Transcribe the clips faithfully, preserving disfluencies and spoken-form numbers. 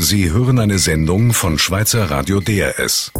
Sie hören eine Sendung von Schweizer Radio D R S.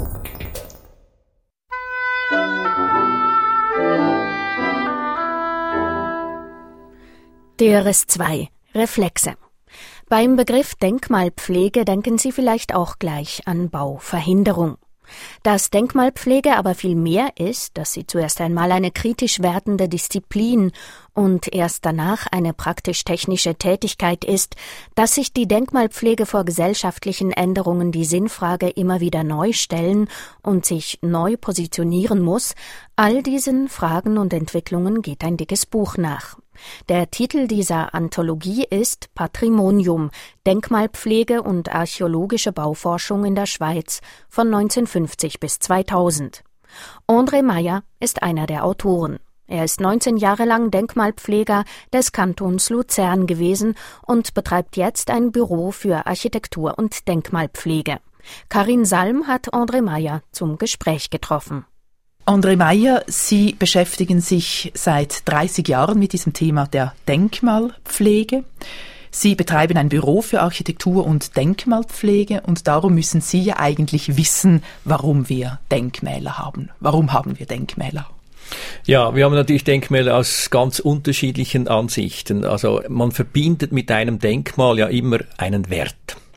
D R S zwei Reflexe. Beim Begriff Denkmalpflege denken Sie vielleicht auch gleich an Bauverhinderung. Dass Denkmalpflege aber viel mehr ist, dass sie zuerst einmal eine kritisch wertende Disziplin und erst danach eine praktisch-technische Tätigkeit ist, dass sich die Denkmalpflege vor gesellschaftlichen Änderungen die Sinnfrage immer wieder neu stellen und sich neu positionieren muss, all diesen Fragen und Entwicklungen geht ein dickes Buch nach. Der Titel dieser Anthologie ist Patrimonium – Denkmalpflege und archäologische Bauforschung in der Schweiz von neunzehnhundertfünfzig bis zweitausend. André Meyer ist einer der Autoren. Er ist neunzehn Jahre lang Denkmalpfleger des Kantons Luzern gewesen und betreibt jetzt ein Büro für Architektur und Denkmalpflege. Karin Salm hat André Meyer zum Gespräch getroffen. André Meyer, Sie beschäftigen sich seit dreißig Jahren mit diesem Thema der Denkmalpflege. Sie betreiben ein Büro für Architektur und Denkmalpflege und darum müssen Sie ja eigentlich wissen, warum wir Denkmäler haben. Warum haben wir Denkmäler? Ja, wir haben natürlich Denkmäler aus ganz unterschiedlichen Ansichten. Also man verbindet mit einem Denkmal ja immer einen Wert.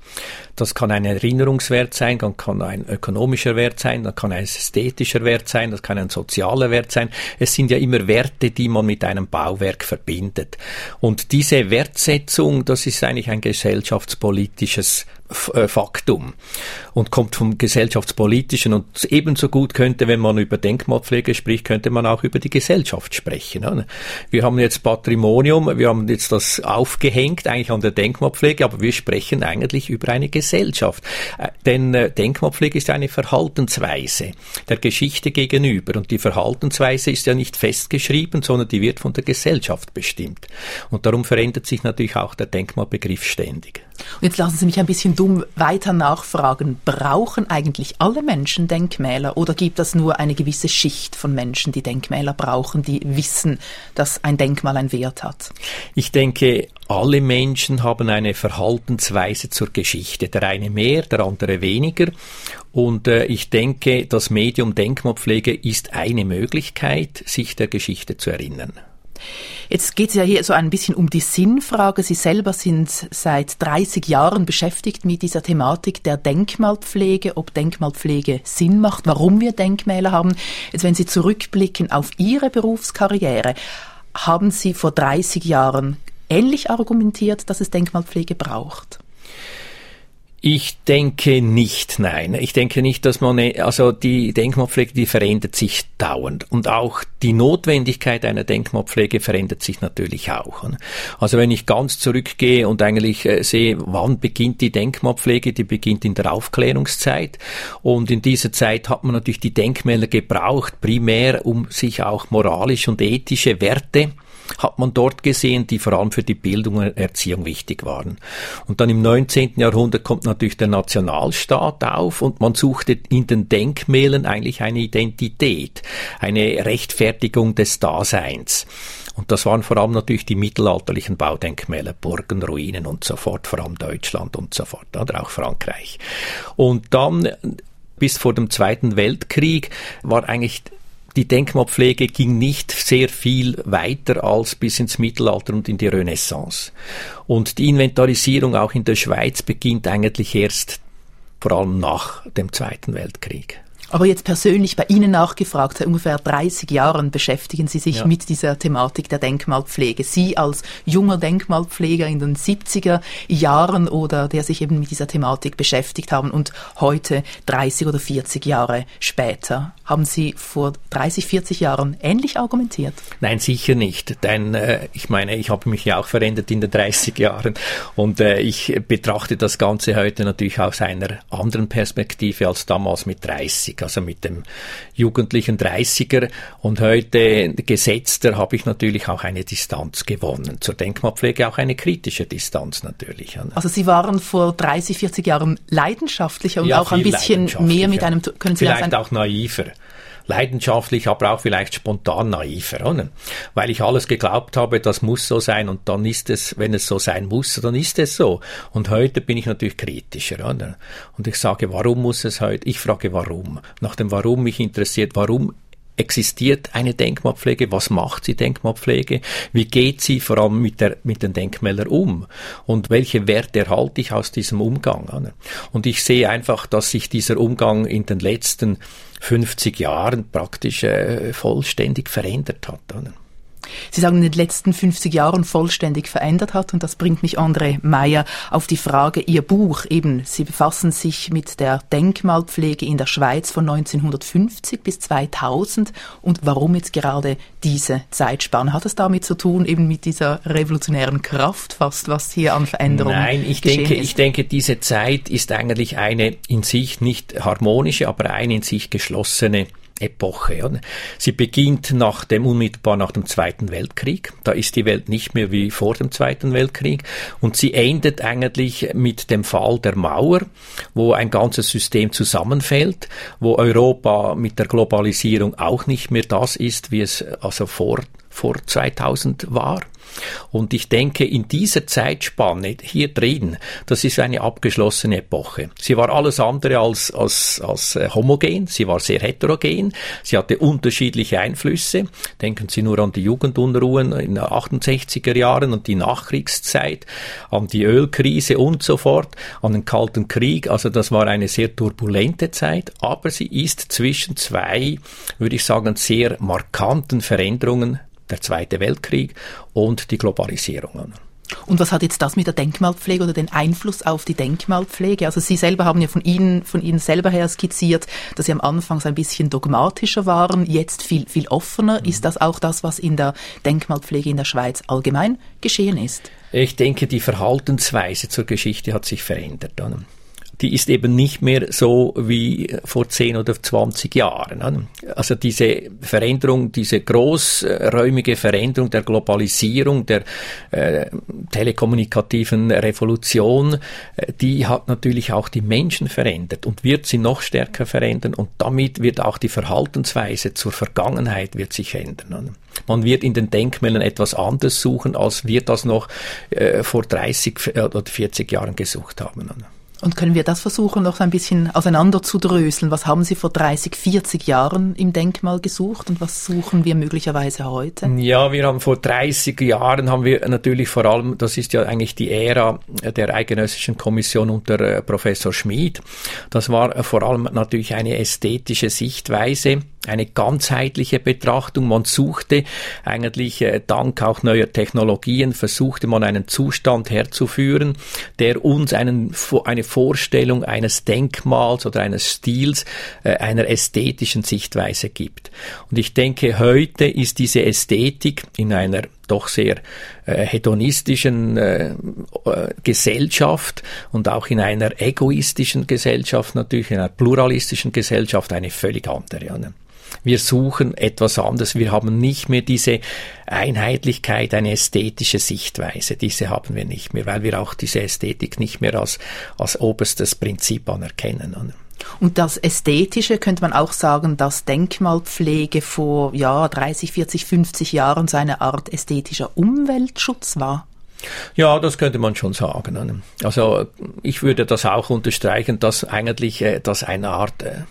Das kann ein Erinnerungswert sein, das kann ein ökonomischer Wert sein, das kann ein ästhetischer Wert sein, das kann ein sozialer Wert sein. Es sind ja immer Werte, die man mit einem Bauwerk verbindet. Und diese Wertsetzung, das ist eigentlich ein gesellschaftspolitisches Faktum und kommt vom gesellschaftspolitischen und ebenso gut könnte, wenn man über Denkmalpflege spricht, könnte man auch über die Gesellschaft sprechen. Wir haben jetzt Patrimonium, wir haben jetzt das aufgehängt eigentlich an der Denkmalpflege, aber wir sprechen eigentlich über eine Gesellschaft. Denn Denkmalpflege ist eine Verhaltensweise der Geschichte gegenüber und die Verhaltensweise ist ja nicht festgeschrieben, sondern die wird von der Gesellschaft bestimmt. Und darum verändert sich natürlich auch der Denkmalbegriff ständig. Und jetzt lassen Sie mich ein bisschen dumm weiter nachfragen. Brauchen eigentlich alle Menschen Denkmäler oder gibt es nur eine gewisse Schicht von Menschen, die Denkmäler brauchen, die wissen, dass ein Denkmal einen Wert hat? Ich denke, alle Menschen haben eine Verhaltensweise zur Geschichte. Der eine mehr, der andere weniger. Und äh, ich denke, das Medium Denkmalpflege ist eine Möglichkeit, sich der Geschichte zu erinnern. Jetzt geht es ja hier so ein bisschen um die Sinnfrage. Sie selber sind seit dreißig Jahren beschäftigt mit dieser Thematik der Denkmalpflege, ob Denkmalpflege Sinn macht, warum wir Denkmäler haben. Jetzt, wenn Sie zurückblicken auf Ihre Berufskarriere, haben Sie vor dreißig Jahren ähnlich argumentiert, dass es Denkmalpflege braucht? Ich denke nicht, nein. Ich denke nicht, dass man, also die Denkmalpflege, die verändert sich dauernd. Und auch die Notwendigkeit einer Denkmalpflege verändert sich natürlich auch. Also wenn ich ganz zurückgehe und eigentlich sehe, wann beginnt die Denkmalpflege, die beginnt in der Aufklärungszeit. Und in dieser Zeit hat man natürlich die Denkmäler gebraucht, primär um sich auch moralische und ethische Werte hat man dort gesehen, die vor allem für die Bildung und Erziehung wichtig waren. Und dann im neunzehnten Jahrhundert kommt natürlich der Nationalstaat auf und man suchte in den Denkmälern eigentlich eine Identität, eine Rechtfertigung des Daseins. Und das waren vor allem natürlich die mittelalterlichen Baudenkmäler, Burgen, Ruinen und so fort, vor allem Deutschland und so fort, oder auch Frankreich. Und dann bis vor dem Zweiten Weltkrieg war eigentlich die Denkmalpflege ging nicht sehr viel weiter als bis ins Mittelalter und in die Renaissance. Und die Inventarisierung auch in der Schweiz beginnt eigentlich erst vor allem nach dem Zweiten Weltkrieg. Aber jetzt persönlich bei Ihnen nachgefragt, seit ungefähr dreißig Jahren beschäftigen Sie sich ja mit dieser Thematik der Denkmalpflege. Sie als junger Denkmalpfleger in den siebziger Jahren oder der sich eben mit dieser Thematik beschäftigt haben und heute dreißig oder vierzig Jahre später. Haben Sie vor dreißig, vierzig Jahren ähnlich argumentiert? Nein, sicher nicht. Denn äh, ich meine, ich habe mich ja auch verändert in den dreißig Jahren und äh, ich betrachte das Ganze heute natürlich aus einer anderen Perspektive als damals mit dreißig. Also mit dem jugendlichen dreißiger und heute gesetzter habe ich natürlich auch eine Distanz gewonnen. Zur Denkmalpflege auch eine kritische Distanz natürlich. Also Sie waren vor dreißig, vierzig Jahren leidenschaftlicher und ja, auch ein bisschen mehr mit einem, können Sie vielleicht das ein auch naiver. leidenschaftlich, aber auch vielleicht spontan naiver, oder? Weil ich alles geglaubt habe, das muss so sein und dann ist es, wenn es so sein muss, dann ist es so. Und heute bin ich natürlich kritischer, oder? Und ich sage, warum muss es heute? Ich frage, warum? Nach dem Warum mich interessiert, warum existiert eine Denkmalpflege? Was macht sie Denkmalpflege? Wie geht sie vor allem mit, der, mit den Denkmälern um? Und welche Werte erhalte ich aus diesem Umgang? Und ich sehe einfach, dass sich dieser Umgang in den letzten fünfzig Jahren praktisch äh, vollständig verändert hat. Sie sagen, in den letzten fünfzig Jahren vollständig verändert hat, und das bringt mich, André Meyer, auf die Frage, Ihr Buch, eben, Sie befassen sich mit der Denkmalpflege in der Schweiz von neunzehnhundertfünfzig bis zweitausend, und warum jetzt gerade diese Zeitspanne? Hat es damit zu tun, eben mit dieser revolutionären Kraft fast, was hier an Veränderungen Nein, ich geschehen denke, ist? ich denke, diese Zeit ist eigentlich eine in sich nicht harmonische, aber eine in sich geschlossene Epoche. Oder? Sie beginnt nach dem, unmittelbar nach dem Zweiten Weltkrieg. Da ist die Welt nicht mehr wie vor dem Zweiten Weltkrieg. Und sie endet eigentlich mit dem Fall der Mauer, wo ein ganzes System zusammenfällt, wo Europa mit der Globalisierung auch nicht mehr das ist, wie es also vor, vor zweitausend war. Und ich denke, in dieser Zeitspanne hier drin, das ist eine abgeschlossene Epoche. Sie war alles andere als, als, als homogen, sie war sehr heterogen, sie hatte unterschiedliche Einflüsse. Denken Sie nur an die Jugendunruhen in den achtundsechziger Jahren und die Nachkriegszeit, an die Ölkrise und so fort, an den Kalten Krieg. Also das war eine sehr turbulente Zeit, aber sie ist zwischen zwei, würde ich sagen, sehr markanten Veränderungen, der Zweite Weltkrieg und die Globalisierung. Und was hat jetzt das mit der Denkmalpflege oder den Einfluss auf die Denkmalpflege? Also Sie selber haben ja von Ihnen, von Ihnen selber her skizziert, dass Sie am Anfang so ein bisschen dogmatischer waren, jetzt viel, viel offener. Mhm. Ist das auch das, was in der Denkmalpflege in der Schweiz allgemein geschehen ist? Ich denke, die Verhaltensweise zur Geschichte hat sich verändert. Die ist eben nicht mehr so wie vor zehn oder zwanzig Jahren. Also diese Veränderung, diese großräumige Veränderung der Globalisierung, der äh, telekommunikativen Revolution, die hat natürlich auch die Menschen verändert und wird sie noch stärker verändern, und damit wird auch die Verhaltensweise zur Vergangenheit wird sich ändern. Man wird in den Denkmälern etwas anderes suchen, als wir das noch äh, vor dreißig oder vierzig Jahren gesucht haben. Und können wir das versuchen, noch so ein bisschen auseinanderzudröseln? Was haben Sie vor dreißig, vierzig Jahren im Denkmal gesucht und was suchen wir möglicherweise heute? Ja, wir haben vor dreißig Jahren haben wir natürlich vor allem, das ist ja eigentlich die Ära der Eidgenössischen Kommission unter äh, Professor Schmid. Das war äh, vor allem natürlich eine ästhetische Sichtweise, eine ganzheitliche Betrachtung. Man suchte eigentlich, äh, dank auch neuer Technologien, versuchte man einen Zustand herzuführen, der uns einen, eine Vorstellung eines Denkmals oder eines Stils, äh, einer ästhetischen Sichtweise gibt. Und ich denke, heute ist diese Ästhetik in einer doch sehr äh, hedonistischen äh, äh, Gesellschaft und auch in einer egoistischen Gesellschaft, natürlich in einer pluralistischen Gesellschaft, eine völlig andere. Ja, ne? Wir suchen etwas anderes. Wir haben nicht mehr diese Einheitlichkeit, eine ästhetische Sichtweise. Diese haben wir nicht mehr, weil wir auch diese Ästhetik nicht mehr als, als oberstes Prinzip anerkennen. Und das Ästhetische könnte man auch sagen, dass Denkmalpflege vor ja, dreißig, vierzig, fünfzig Jahren so eine Art ästhetischer Umweltschutz war? Ja, das könnte man schon sagen. Also ich würde das auch unterstreichen, dass eigentlich äh, das eine Art äh,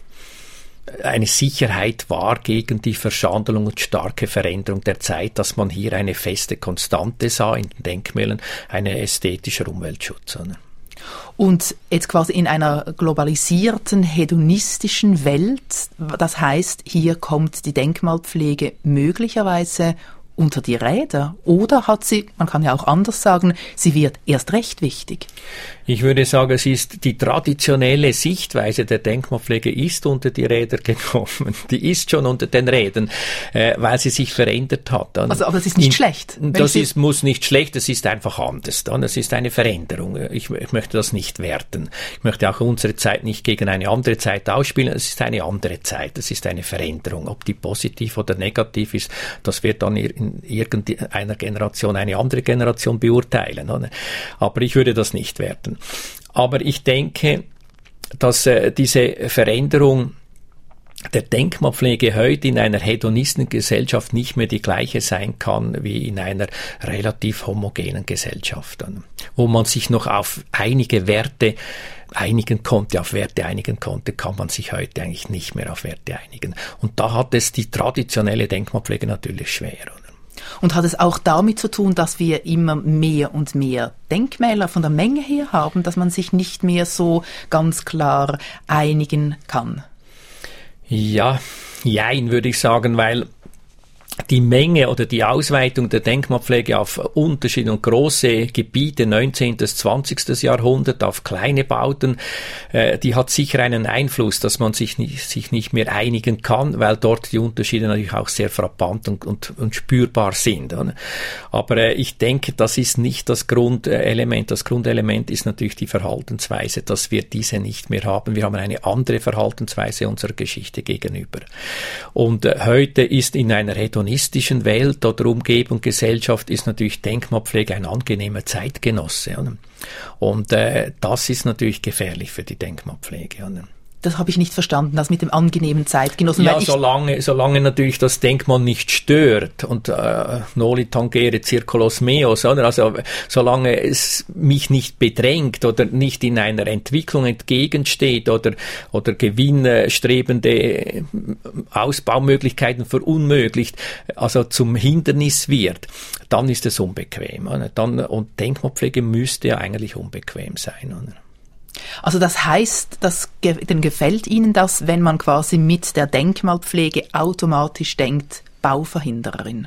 eine Sicherheit war gegen die Verschandelung und starke Veränderung der Zeit, dass man hier eine feste Konstante sah in den Denkmälern, ein ästhetischer Umweltschutz. Und jetzt quasi in einer globalisierten, hedonistischen Welt, das heißt, hier kommt die Denkmalpflege möglicherweise unter die Räder, oder hat sie, man kann ja auch anders sagen, sie wird erst recht wichtig? Ich würde sagen, es ist die traditionelle Sichtweise der Denkmalpflege ist unter die Räder gekommen. Die ist schon unter den Rädern, äh, weil sie sich verändert hat. Also, aber das ist nicht In, schlecht. Das ist, muss nicht schlecht, es ist einfach anders. Dann. Es ist eine Veränderung. Ich, ich möchte das nicht werten. Ich möchte auch unsere Zeit nicht gegen eine andere Zeit ausspielen. Es ist eine andere Zeit. Es ist eine Veränderung. Ob die positiv oder negativ ist, das wird dann in irgendeiner Generation eine andere Generation beurteilen. Oder? Aber ich würde das nicht werten. Aber ich denke, dass äh, diese Veränderung der Denkmalpflege heute in einer hedonistischen Gesellschaft nicht mehr die gleiche sein kann wie in einer relativ homogenen Gesellschaft, wo man sich noch auf einige Werte einigen konnte, auf Werte einigen konnte, kann man sich heute eigentlich nicht mehr auf Werte einigen. Und da hat es die traditionelle Denkmalpflege natürlich schwer. Und hat es auch damit zu tun, dass wir immer mehr und mehr Denkmäler von der Menge her haben, dass man sich nicht mehr so ganz klar einigen kann? Ja, jein, würde ich sagen, weil die Menge oder die Ausweitung der Denkmalpflege auf unterschiedliche und große Gebiete, neunzehnten bis zwanzigsten Jahrhundert, auf kleine Bauten, äh, die hat sicher einen Einfluss, dass man sich nicht, sich nicht mehr einigen kann, weil dort die Unterschiede natürlich auch sehr frappant und, und, und spürbar sind. Oder? Aber äh, ich denke, das ist nicht das Grundelement. Das Grundelement ist natürlich die Verhaltensweise, dass wir diese nicht mehr haben. Wir haben eine andere Verhaltensweise unserer Geschichte gegenüber. Und äh, heute ist in einer hedonistischen Welt oder Umgebung, Gesellschaft ist natürlich Denkmalpflege ein angenehmer Zeitgenosse. Oder? Und äh, das ist natürlich gefährlich für die Denkmalpflege. Oder? Das habe ich nicht verstanden, das mit dem angenehmen Zeitgenossen. Ja, solange, solange natürlich das Denkmal nicht stört und äh, noli tangere circulos meos, oder? Also solange es mich nicht bedrängt oder nicht in einer Entwicklung entgegensteht oder oder gewinnstrebende Ausbaumöglichkeiten verunmöglicht, also zum Hindernis wird, dann ist es unbequem. Oder? Dann, und Denkmalpflege müsste ja eigentlich unbequem sein. Oder? Also das heißt, das, denn gefällt Ihnen das, wenn man quasi mit der Denkmalpflege automatisch denkt, Bauverhindererin?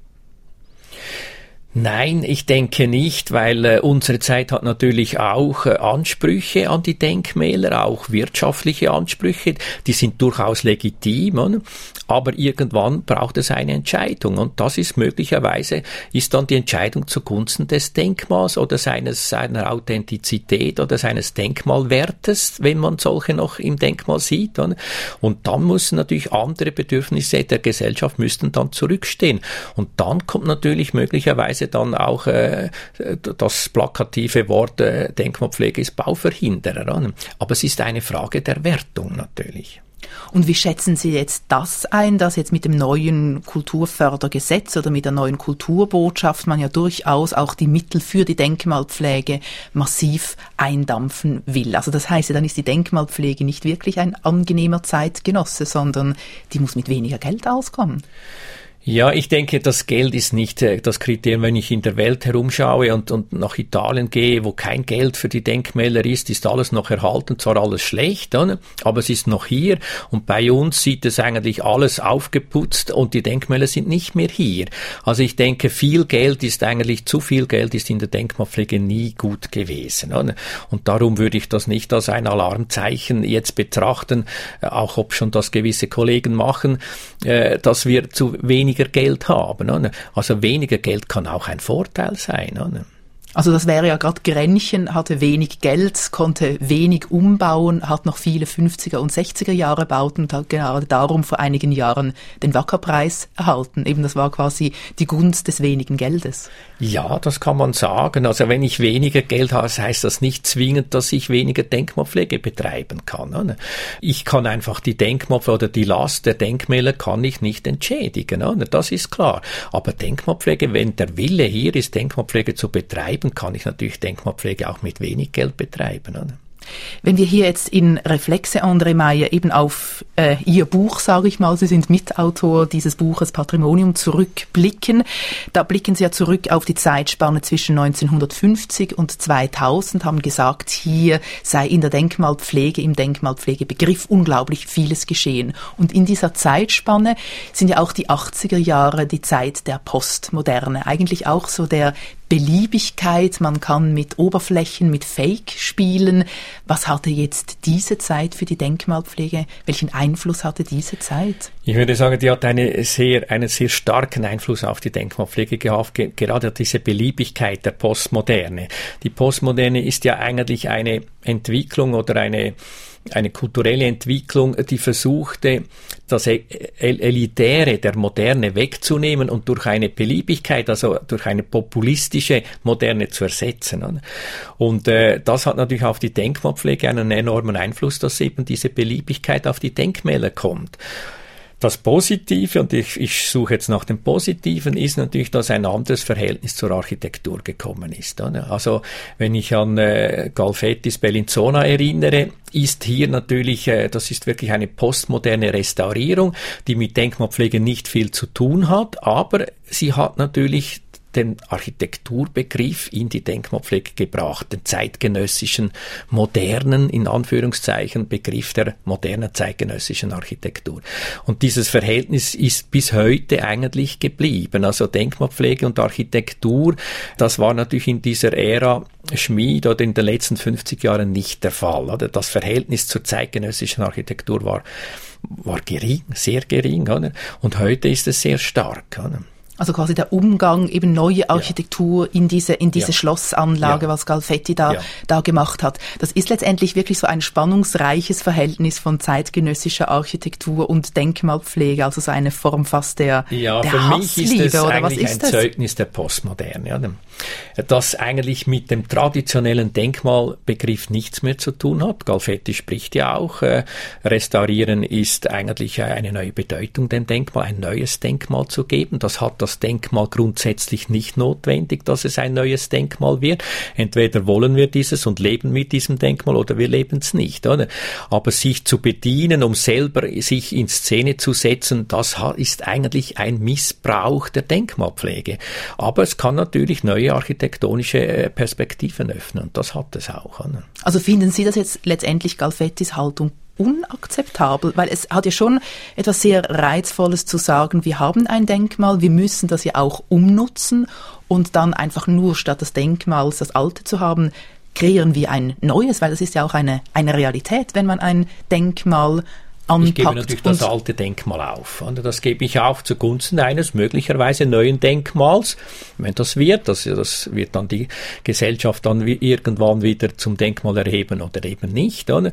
Nein, ich denke nicht, weil äh, unsere Zeit hat natürlich auch äh, Ansprüche an die Denkmäler, auch wirtschaftliche Ansprüche, die sind durchaus legitim, oder? Aber irgendwann braucht es eine Entscheidung und das ist möglicherweise, ist dann die Entscheidung zugunsten des Denkmals oder seines, seiner Authentizität oder seines Denkmalwertes, wenn man solche noch im Denkmal sieht, oder? Und dann müssen natürlich andere Bedürfnisse der Gesellschaft müssten dann zurückstehen und dann kommt natürlich möglicherweise dann auch äh, das plakative Wort äh, Denkmalpflege ist Bauverhinderer. Aber es ist eine Frage der Wertung natürlich. Und wie schätzen Sie jetzt das ein, dass jetzt mit dem neuen Kulturfördergesetz oder mit der neuen Kulturbotschaft man ja durchaus auch die Mittel für die Denkmalpflege massiv eindampfen will? Also das heißt ja, dann ist die Denkmalpflege nicht wirklich ein angenehmer Zeitgenosse, sondern die muss mit weniger Geld auskommen. Ja, ich denke, das Geld ist nicht äh, das Kriterium, wenn ich in der Welt herumschaue und, und nach Italien gehe, wo kein Geld für die Denkmäler ist, ist alles noch erhalten, zwar alles schlecht, oder? Aber es ist noch hier und bei uns sieht es eigentlich alles aufgeputzt und die Denkmäler sind nicht mehr hier. Also ich denke, viel Geld ist eigentlich, zu viel Geld ist in der Denkmalpflege nie gut gewesen, oder? Und darum würde ich das nicht als ein Alarmzeichen jetzt betrachten, äh, auch ob schon das gewisse Kollegen machen, äh, dass wir zu wenig Geld haben. Oder? Also weniger Geld kann auch ein Vorteil sein. Oder? Also das wäre ja gerade Grenchen, hatte wenig Geld, konnte wenig umbauen, hat noch viele fünfziger und sechziger Jahre Bauten und hat gerade darum vor einigen Jahren den Wacker-Preis erhalten. Eben das war quasi die Gunst des wenigen Geldes. Ja, das kann man sagen. Also wenn ich weniger Geld habe, heißt das nicht zwingend, dass ich weniger Denkmalpflege betreiben kann. Oder? Ich kann einfach die Denkmalpflege oder die Last der Denkmäler kann ich nicht entschädigen. Oder? Das ist klar. Aber Denkmalpflege, wenn der Wille hier ist, Denkmalpflege zu betreiben, kann ich natürlich Denkmalpflege auch mit wenig Geld betreiben, oder? Wenn wir hier jetzt in Reflexe, André Meyer, eben auf äh, Ihr Buch, sage ich mal, Sie sind Mitautor dieses Buches Patrimonium, zurückblicken, da blicken Sie ja zurück auf die Zeitspanne zwischen neunzehnhundertfünfzig und zweitausend, haben gesagt, hier sei in der Denkmalpflege, im Denkmalpflegebegriff unglaublich vieles geschehen. Und in dieser Zeitspanne sind ja auch die achtziger Jahre die Zeit der Postmoderne, eigentlich auch so der Beliebigkeit, man kann mit Oberflächen, mit Fake spielen. Was hatte jetzt diese Zeit für die Denkmalpflege? Welchen Einfluss hatte diese Zeit? Ich würde sagen, die hat eine sehr, einen sehr starken Einfluss auf die Denkmalpflege gehabt, ge- gerade diese Beliebigkeit der Postmoderne. Die Postmoderne ist ja eigentlich eine Entwicklung oder eine eine kulturelle Entwicklung, die versuchte, das Elitäre, der Moderne wegzunehmen und durch eine Beliebigkeit, also durch eine populistische Moderne zu ersetzen. Und äh, das hat natürlich auf die Denkmalpflege einen enormen Einfluss, dass eben diese Beliebigkeit auf die Denkmäler kommt. Das Positive, und ich, ich suche jetzt nach dem Positiven, ist natürlich, dass ein anderes Verhältnis zur Architektur gekommen ist. Also wenn ich an äh, Galfettis Bellinzona erinnere, ist hier natürlich, äh, das ist wirklich eine postmoderne Restaurierung, die mit Denkmalpflege nicht viel zu tun hat, aber sie hat natürlich den Architekturbegriff in die Denkmalpflege gebracht, den zeitgenössischen, modernen, in Anführungszeichen, Begriff der modernen zeitgenössischen Architektur. Und dieses Verhältnis ist bis heute eigentlich geblieben. Also Denkmalpflege und Architektur, das war natürlich in dieser Ära Schmid oder in den letzten fünfzig Jahren nicht der Fall. Oder? Das Verhältnis zur zeitgenössischen Architektur war, war gering, sehr gering. Oder? Und heute ist es sehr stark. Oder? Also quasi der Umgang, eben neue Architektur ja. in diese, in diese ja. Schlossanlage, ja. was Galfetti da, ja. da gemacht hat. Das ist letztendlich wirklich so ein spannungsreiches Verhältnis von zeitgenössischer Architektur und Denkmalpflege, also so eine Form fast der, ja, der für Hassliebe, mich ist das oder eigentlich was ist ein das? Zeugnis der Postmoderne. Ja. Das eigentlich mit dem traditionellen Denkmalbegriff nichts mehr zu tun hat. Galfetti spricht ja auch, äh, Restaurieren ist eigentlich eine neue Bedeutung dem Denkmal, ein neues Denkmal zu geben. Das hat das Denkmal grundsätzlich nicht notwendig, dass es ein neues Denkmal wird. Entweder wollen wir dieses und leben mit diesem Denkmal oder wir leben es nicht. Oder? Aber sich zu bedienen, um selber sich in Szene zu setzen, das ist eigentlich ein Missbrauch der Denkmalpflege. Aber es kann natürlich neue architektonische Perspektiven öffnen und das hat es auch. Oder? Also finden Sie das jetzt letztendlich Galfettis Haltung unakzeptabel, weil es hat ja schon etwas sehr Reizvolles zu sagen, wir haben ein Denkmal, wir müssen das ja auch umnutzen und dann einfach nur statt des Denkmals das Alte zu haben, kreieren wir ein neues, weil das ist ja auch eine, eine Realität, wenn man ein Denkmal anpackt. Ich gebe natürlich das alte Denkmal auf. Das gebe ich auf zugunsten eines möglicherweise neuen Denkmals. Wenn das wird, das, das wird dann die Gesellschaft dann irgendwann wieder zum Denkmal erheben oder eben nicht. Oder?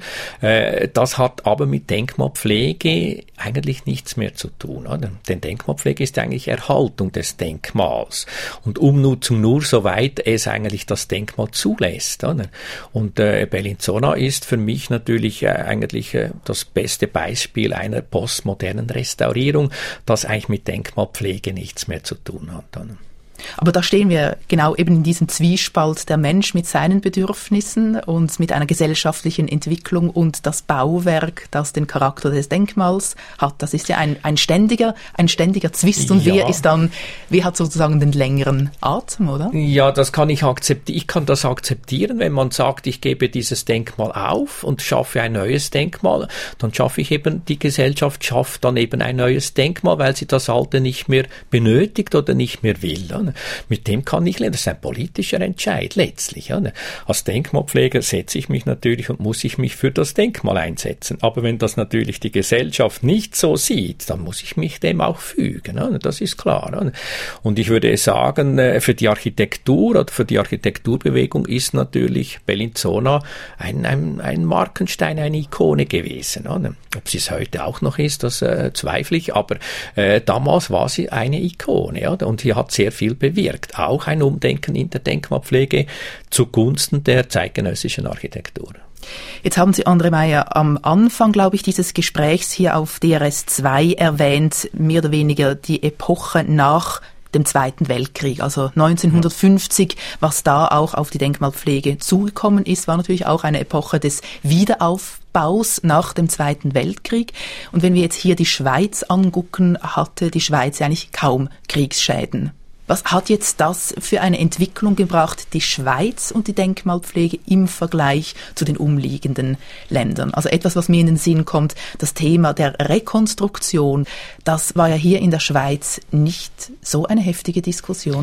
Das hat aber mit Denkmalpflege eigentlich nichts mehr zu tun. Oder? Denn Denkmalpflege ist eigentlich Erhaltung des Denkmals und Umnutzung nur soweit es eigentlich das Denkmal zulässt. Oder? Und äh, Bellinzona ist für mich natürlich äh, eigentlich äh, das beste Beispiel Beispiel einer postmodernen Restaurierung, das eigentlich mit Denkmalpflege nichts mehr zu tun hat. Aber da stehen wir genau eben in diesem Zwiespalt, der Mensch mit seinen Bedürfnissen und mit einer gesellschaftlichen Entwicklung und das Bauwerk, das den Charakter des Denkmals hat. Das ist ja ein, ein ständiger, ein ständiger Zwist. Und ja. wer ist dann, wer hat sozusagen den längeren Atem, oder? Ja, das kann ich akzeptieren. Ich kann das akzeptieren, wenn man sagt, ich gebe dieses Denkmal auf und schaffe ein neues Denkmal, dann schaffe ich eben, die Gesellschaft schafft dann eben ein neues Denkmal, weil sie das alte nicht mehr benötigt oder nicht mehr will. Mit dem kann ich leben. Das ist ein politischer Entscheid letztlich. Ja. Als Denkmalpfleger setze ich mich natürlich und muss ich mich für das Denkmal einsetzen. Aber wenn das natürlich die Gesellschaft nicht so sieht, dann muss ich mich dem auch fügen. Ja. Das ist klar. Ja. Und ich würde sagen, für die Architektur oder für die Architekturbewegung ist natürlich Bellinzona ein, ein, ein Markenstein, eine Ikone gewesen. Ja. Ob sie es heute auch noch ist, das äh, zweifle ich. Aber äh, damals war sie eine Ikone. Ja. Und sie hat sehr viel bewirkt. Auch ein Umdenken in der Denkmalpflege zugunsten der zeitgenössischen Architektur. Jetzt haben Sie, André Meyer, am Anfang, glaube ich, dieses Gesprächs hier auf D R S zwei erwähnt, mehr oder weniger die Epoche nach dem Zweiten Weltkrieg, also neunzehnhundertfünfzig, was da auch auf die Denkmalpflege zugekommen ist, war natürlich auch eine Epoche des Wiederaufbaus nach dem Zweiten Weltkrieg. Und wenn wir jetzt hier die Schweiz angucken, hatte die Schweiz eigentlich kaum Kriegsschäden. Was hat jetzt das für eine Entwicklung gebracht, die Schweiz und die Denkmalpflege im Vergleich zu den umliegenden Ländern? Also etwas, was mir in den Sinn kommt, das Thema der Rekonstruktion, das war ja hier in der Schweiz nicht so eine heftige Diskussion.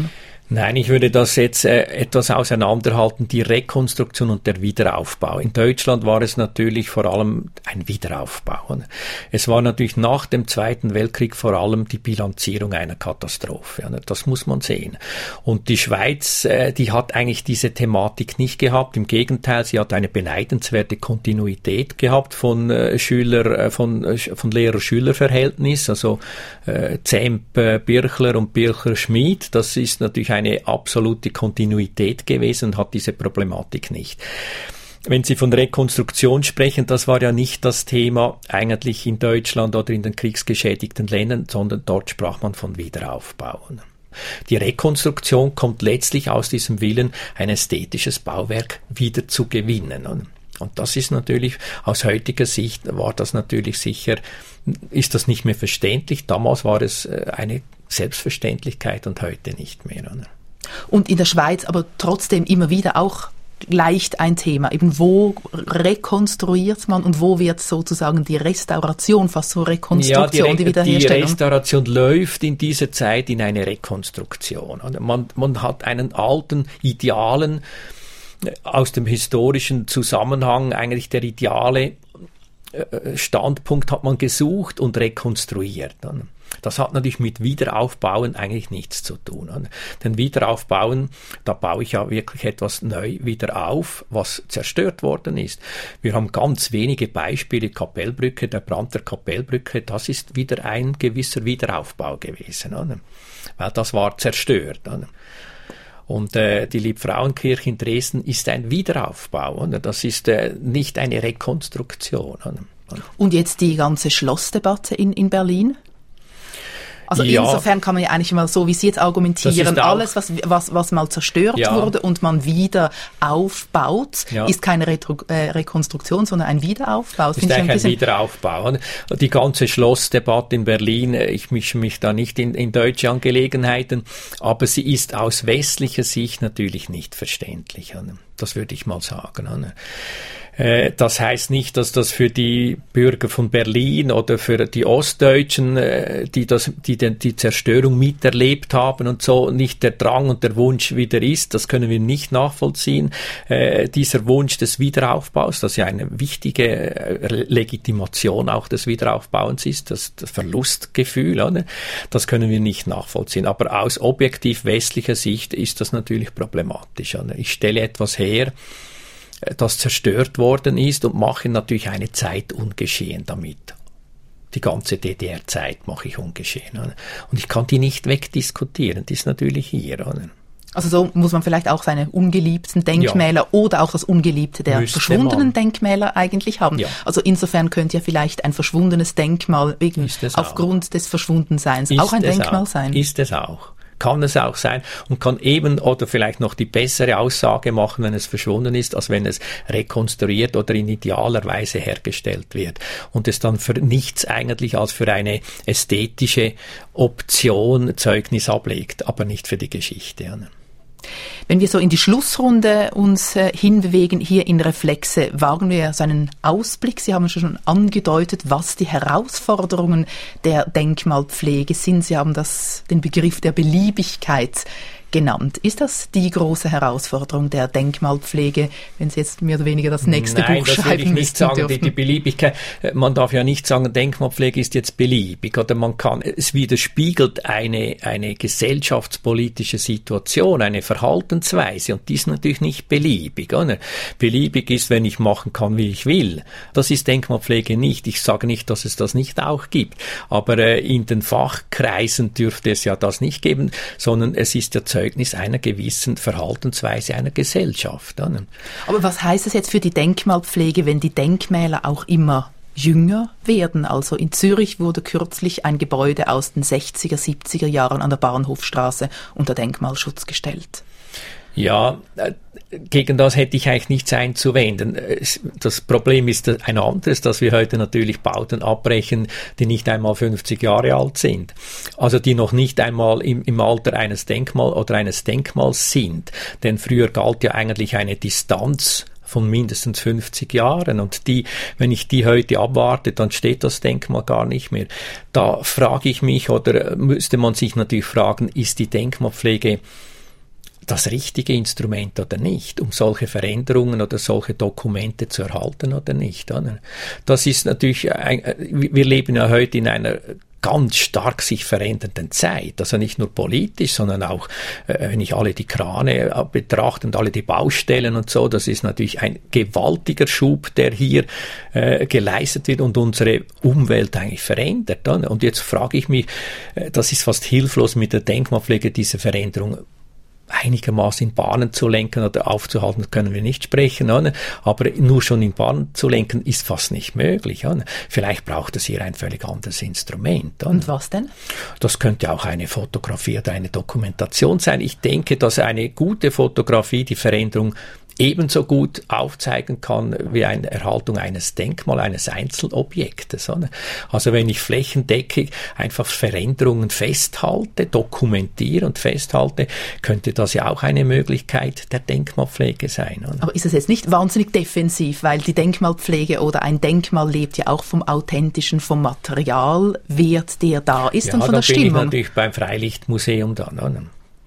Nein, ich würde das jetzt äh, etwas auseinanderhalten, die Rekonstruktion und der Wiederaufbau. In Deutschland war es natürlich vor allem ein Wiederaufbau. Es war natürlich nach dem Zweiten Weltkrieg vor allem die Bilanzierung einer Katastrophe. Das muss man sehen. Und die Schweiz, äh, die hat eigentlich diese Thematik nicht gehabt. Im Gegenteil, sie hat eine beneidenswerte Kontinuität gehabt von äh, Schüler, äh, von, äh, von Lehrer-Schüler-Verhältnis, also äh, Zemp, äh, Birchler und Birchler-Schmid. Das ist natürlich ein eine absolute Kontinuität gewesen und hat diese Problematik nicht. Wenn Sie von Rekonstruktion sprechen, das war ja nicht das Thema eigentlich in Deutschland oder in den kriegsgeschädigten Ländern, sondern dort sprach man von Wiederaufbau. Die Rekonstruktion kommt letztlich aus diesem Willen, ein ästhetisches Bauwerk wieder zu gewinnen. Und das ist natürlich, aus heutiger Sicht war das natürlich sicher, ist das nicht mehr verständlich. Damals war es eine Selbstverständlichkeit und heute nicht mehr. Oder? Und in der Schweiz aber trotzdem immer wieder auch leicht ein Thema. Eben wo rekonstruiert man und wo wird sozusagen die Restauration, fast so Rekonstruktion, ja, die, die Wiederherstellung? Die Restauration läuft in dieser Zeit in eine Rekonstruktion. Man, man hat einen alten Idealen aus dem historischen Zusammenhang, eigentlich der ideale Standpunkt hat man gesucht und rekonstruiert. Das hat natürlich mit Wiederaufbauen eigentlich nichts zu tun. Denn Wiederaufbauen, da baue ich ja wirklich etwas neu wieder auf, was zerstört worden ist. Wir haben ganz wenige Beispiele, Kapellbrücke, der Brand der Kapellbrücke, das ist wieder ein gewisser Wiederaufbau gewesen. Weil das war zerstört. Und äh, die Liebfrauenkirche in Dresden ist ein Wiederaufbau. Oder? Das ist äh, nicht eine Rekonstruktion. Oder? Und jetzt die ganze Schlossdebatte in, in Berlin? Also ja. Insofern kann man ja eigentlich mal so, wie Sie jetzt argumentieren, alles, was, was, was mal zerstört ja. wurde und man wieder aufbaut, ja. ist keine Retro, äh, Rekonstruktion, sondern ein Wiederaufbau. Das ist eigentlich ein, ein Wiederaufbau. Die ganze Schlossdebatte in Berlin, ich mische mich da nicht in, in deutsche Angelegenheiten, aber sie ist aus westlicher Sicht natürlich nicht verständlich. Das würde ich mal sagen. Das heißt nicht, dass das für die Bürger von Berlin oder für die Ostdeutschen, die das, die die Zerstörung miterlebt haben und so, nicht der Drang und der Wunsch wieder ist. Das können wir nicht nachvollziehen. Äh, dieser Wunsch des Wiederaufbaus, das ja eine wichtige Legitimation auch des Wiederaufbauens ist, das, das Verlustgefühl, oder? Das können wir nicht nachvollziehen. Aber aus objektiv westlicher Sicht ist das natürlich problematisch. Oder? Ich stelle etwas her, das zerstört worden ist und mache natürlich eine Zeit ungeschehen damit. Die ganze D D R-Zeit mache ich ungeschehen. Oder? Und ich kann die nicht wegdiskutieren, die ist natürlich hier. Oder? Also so muss man vielleicht auch seine ungeliebten Denkmäler ja. oder auch das Ungeliebte der Müsste verschwundenen man. Denkmäler eigentlich haben. Ja. Also insofern könnte ja vielleicht ein verschwundenes Denkmal wegen, aufgrund auch. des Verschwundenseins ist auch ein Denkmal auch. sein. Ist es auch. Kann es auch sein und kann eben oder vielleicht noch die bessere Aussage machen, wenn es verschwunden ist, als wenn es rekonstruiert oder in idealer Weise hergestellt wird und es dann für nichts eigentlich als für eine ästhetische Option Zeugnis ablegt, aber nicht für die Geschichte. Wenn wir so in die Schlussrunde uns äh, hinbewegen, hier in Reflexe, wagen wir so einen Ausblick. Sie haben schon angedeutet, was die Herausforderungen der Denkmalpflege sind. Sie haben das, den Begriff der Beliebigkeit genannt. Ist das die große Herausforderung der Denkmalpflege, wenn Sie jetzt mehr oder weniger das nächste Nein, Buch das schreiben will ich nicht sagen, die, die Beliebigkeit. Man darf ja nicht sagen, Denkmalpflege ist jetzt beliebig oder man kann, es widerspiegelt eine, eine gesellschaftspolitische Situation, eine Verhaltensweise und die ist natürlich nicht beliebig. Oder? Beliebig ist, wenn ich machen kann, wie ich will. Das ist Denkmalpflege nicht. Ich sage nicht, dass es das nicht auch gibt, aber äh, in den Fachkreisen dürfte es ja das nicht geben, sondern es ist ja Zeugnis einer gewissen Verhaltensweise einer Gesellschaft. Aber was heißt das jetzt für die Denkmalpflege, wenn die Denkmäler auch immer jünger werden? Also in Zürich wurde kürzlich ein Gebäude aus den sechziger, siebziger Jahren an der Bahnhofstraße unter Denkmalschutz gestellt. Ja, gegen das hätte ich eigentlich nichts einzuwenden. Das Problem ist ein anderes, dass wir heute natürlich Bauten abbrechen, die nicht einmal fünfzig Jahre alt sind. Also die noch nicht einmal im, im Alter eines Denkmals oder eines Denkmals sind. Denn früher galt ja eigentlich eine Distanz von mindestens fünfzig Jahren und die, wenn ich die heute abwarte, dann steht das Denkmal gar nicht mehr. Da frage ich mich oder müsste man sich natürlich fragen, ist die Denkmalpflege das richtige Instrument oder nicht, um solche Veränderungen oder solche Dokumente zu erhalten oder nicht. Oder? Das ist natürlich, ein, wir leben ja heute in einer ganz stark sich verändernden Zeit, also nicht nur politisch, sondern auch, äh, wenn ich alle die Krane betrachte und alle die Baustellen und so, das ist natürlich ein gewaltiger Schub, der hier äh, geleistet wird und unsere Umwelt eigentlich verändert. Oder? Und jetzt frage ich mich, äh, das ist fast hilflos mit der Denkmalpflege, diese Veränderung einigermaßen in Bahnen zu lenken oder aufzuhalten, können wir nicht sprechen, oder? Aber nur schon in Bahnen zu lenken ist fast nicht möglich. Oder? Vielleicht braucht es hier ein völlig anderes Instrument. Oder? Und was denn? Das könnte auch eine Fotografie oder eine Dokumentation sein. Ich denke, dass eine gute Fotografie die Veränderung ebenso gut aufzeigen kann wie eine Erhaltung eines Denkmals, eines Einzelobjektes. Oder? Also wenn ich flächendeckig einfach Veränderungen festhalte, dokumentiere und festhalte, könnte das ja auch eine Möglichkeit der Denkmalpflege sein. Oder? Aber ist es jetzt nicht wahnsinnig defensiv, weil die Denkmalpflege oder ein Denkmal lebt ja auch vom Authentischen, vom Materialwert, der da ist, ja, und von der Stimmung. Ja, da bin ich natürlich beim Freilichtmuseum dann. Oder?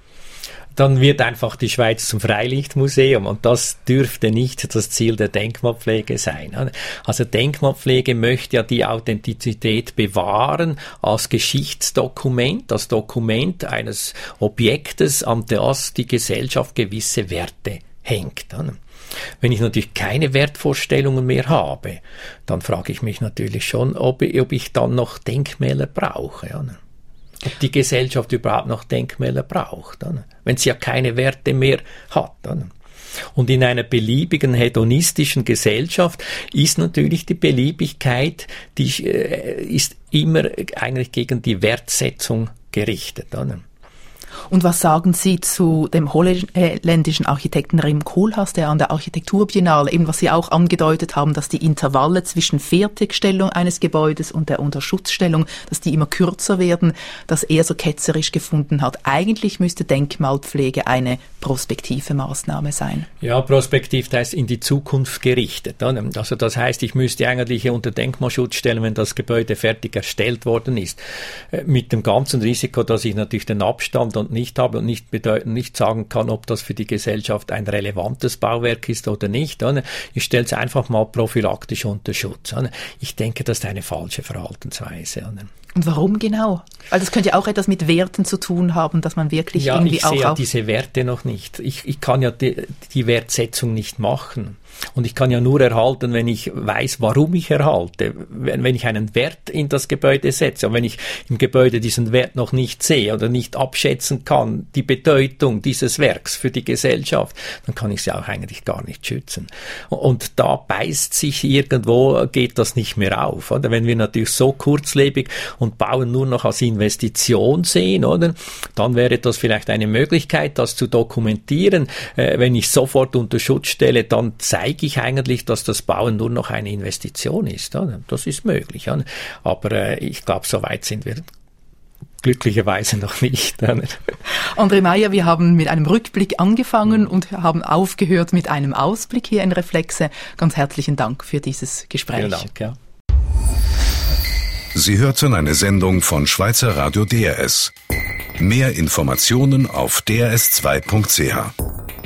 Dann wird einfach die Schweiz zum Freilichtmuseum und das dürfte nicht das Ziel der Denkmalpflege sein. Also Denkmalpflege möchte ja die Authentizität bewahren als Geschichtsdokument, als Dokument eines Objektes, an das die Gesellschaft gewisse Werte hängt. Wenn ich natürlich keine Wertvorstellungen mehr habe, dann frage ich mich natürlich schon, ob ich dann noch Denkmäler brauche. Ob die Gesellschaft überhaupt noch Denkmäler braucht, oder? Wenn sie ja keine Werte mehr hat. Oder? Und in einer beliebigen hedonistischen Gesellschaft ist natürlich die Beliebigkeit, die äh, ist immer eigentlich gegen die Wertsetzung gerichtet. Oder? Und was sagen Sie zu dem holländischen Architekten Rem Koolhaas, der an der Architekturbiennale, eben was Sie auch angedeutet haben, dass die Intervalle zwischen Fertigstellung eines Gebäudes und der Unterschutzstellung, dass die immer kürzer werden, dass er so ketzerisch gefunden hat. Eigentlich müsste Denkmalpflege eine prospektive Maßnahme sein. Ja, prospektiv, das heißt in die Zukunft gerichtet. Also das heißt, ich müsste eigentlich unter Denkmalschutz stellen, wenn das Gebäude fertig erstellt worden ist. Mit dem ganzen Risiko, dass ich natürlich den Abstand und nicht habe und nicht bedeuten, nicht sagen kann, ob das für die Gesellschaft ein relevantes Bauwerk ist oder nicht. Ich stelle es einfach mal prophylaktisch unter Schutz. Ich denke, das ist eine falsche Verhaltensweise. Und warum genau? Weil das könnte ja auch etwas mit Werten zu tun haben, dass man wirklich ja, irgendwie ich auch... sehe ja auf diese Werte noch nicht. Ich, ich kann ja die, die Wertsetzung nicht machen. Und ich kann ja nur erhalten, wenn ich weiß, warum ich erhalte. Wenn, wenn ich einen Wert in das Gebäude setze. Und wenn ich im Gebäude diesen Wert noch nicht sehe oder nicht abschätzen kann, die Bedeutung dieses Werks für die Gesellschaft, dann kann ich sie auch eigentlich gar nicht schützen. Und da beißt sich irgendwo, geht das nicht mehr auf. Oder? Wenn wir natürlich so kurzlebig und Bauen nur noch als Investition sehen, oder? Dann wäre das vielleicht eine Möglichkeit, das zu dokumentieren. Äh, wenn ich sofort unter Schutz stelle, dann zeige ich eigentlich, dass das Bauen nur noch eine Investition ist. Oder? Das ist möglich. Oder? Aber äh, ich glaube, so weit sind wir glücklicherweise noch nicht. André Meyer, wir haben mit einem Rückblick angefangen und haben aufgehört mit einem Ausblick hier in Reflexe. Ganz herzlichen Dank für dieses Gespräch. Vielen Dank, ja. Sie hörten eine Sendung von Schweizer Radio D R S. Mehr Informationen auf d r s zwei punkt c h.